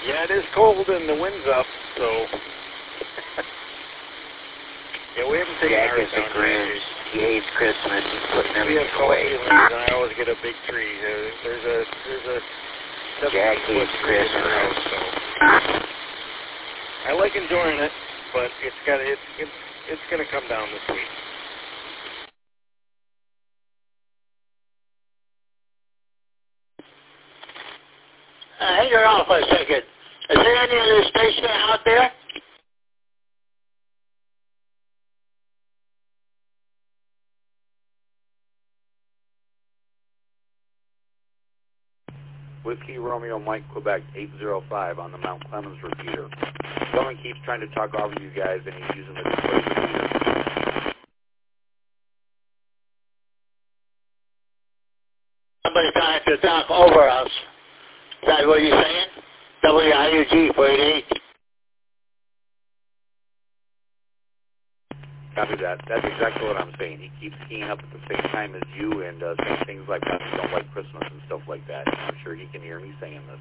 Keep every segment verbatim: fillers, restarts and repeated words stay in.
Yeah, it is cold and the wind's up, so... yeah, we haven't taken Jack ours is a down Grinch. yet. He hates Christmas. He's putting We have everything tall away. ceilings, and I always get a big tree. Uh, there's a... There's a... Jack hates Christmas. House, so. I like enjoying it, but it's got it's it's it's going to come down this week. Uh, hang around for a second. Is there any other station out there? Whiskey Romeo Mike Quebec eight zero five on the Mount Clemens repeater. Someone keeps trying to talk over you guys and he's using the display repeater. Somebody trying to talk over us. Is that what you're saying? W I U G four eight eight. Copy that. That's exactly what I'm saying. He keeps keying up at the same time as you and uh, saying things like that. You don't like Christmas and stuff like that. I'm sure he can hear me saying this.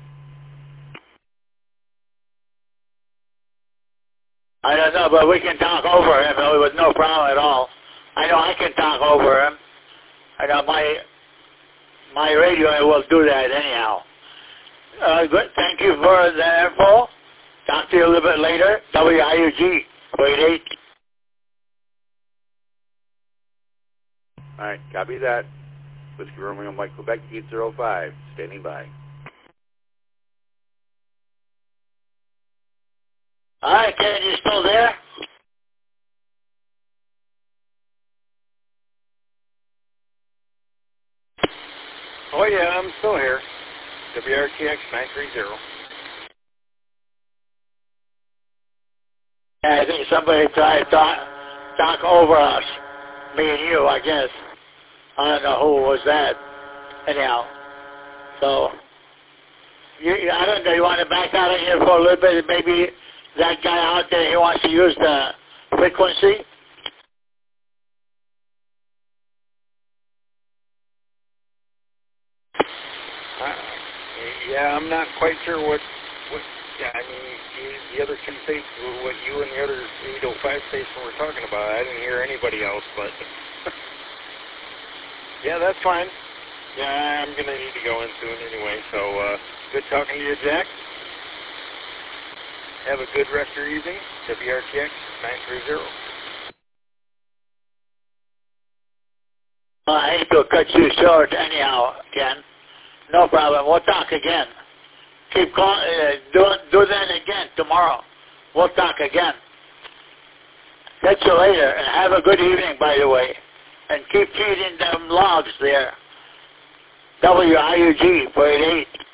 I don't know, but we can talk over him with no problem at all. I know I can talk over him. I know my my radio will do that anyhow. Uh, good. Thank you for the info. Talk to you a little bit later. W I U G four eight eight. All right, copy that. Whiskey Romeo Mike Quebec eight zero five, standing by. All right, Ken, you still there? Oh yeah, I'm still here. W R T X nine three zero. Yeah, I think somebody tried to talk, talk over us. Me and you, I guess. I don't know who was that. Anyhow, so you, I don't know. You want to back out of here for a little bit? Maybe that guy out there, he wants to use the frequency. Uh, yeah, I'm not quite sure what. what yeah, I mean, the, the other two states, what you and the other eight oh five station were talking about. I didn't hear anybody else, but yeah, that's fine. Yeah, I'm gonna need to go in soon anyway. So uh, good talking to you, Jack. Have a good rest of your evening. W R T X nine three zero. Well, I hate to cut you short anyhow, Ken. No problem. We'll talk again. Keep calling. Uh, do, do that again tomorrow. We'll talk again. Catch you later, and have a good evening, by the way. And keep feeding them logs there. W I U G four eight eight.